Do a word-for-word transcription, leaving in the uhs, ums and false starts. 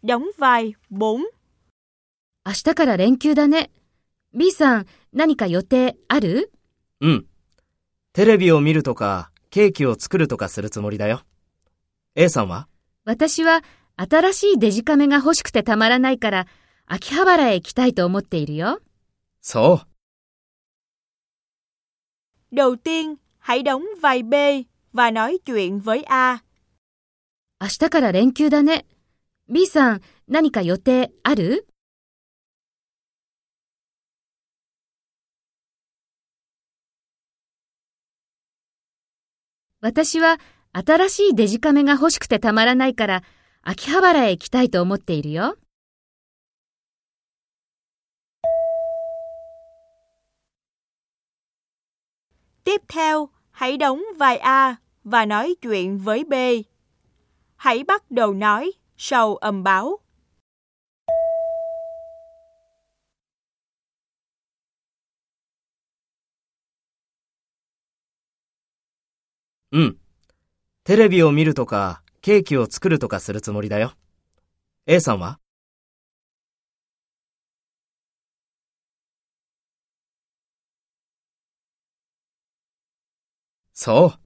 Đóng vai bốn. 明日から連休だね。B さん、何か予定ある？ うん。テレビを見るとか、ケーキを作るとかするつもりだよ。A さんは？ 私は新しいデジカメが欲しくてたまらないから、秋葉原へ行きたいと思っているよ。 そう。 Đầu tiên, hãy đóng vai B và nói chuyện với A. 明日から連休だね。B さん、何か予定ある？私は新しいデジカメが欲しくてたまらないから、秋葉原へ行きたいと思っているよ。 Tiếp theo, hãy đóng vai A và nói chuyện với B. Hãy bắt đầu nói sau âm báo. うん。テレビを見るとか、ケーキを作るとかするつもりだよ。A さんは？そう。